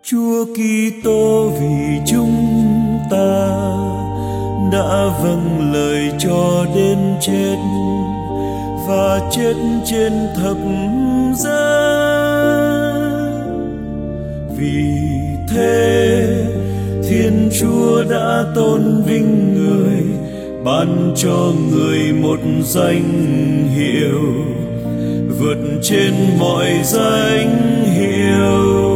Chúa Kitô vì chúng ta đã vâng lời cho đến chết và chết trên thập giá. Vì thế Thiên Chúa đã tôn vinh người, ban cho người một danh hiệu vượt trên mọi danh hiệu.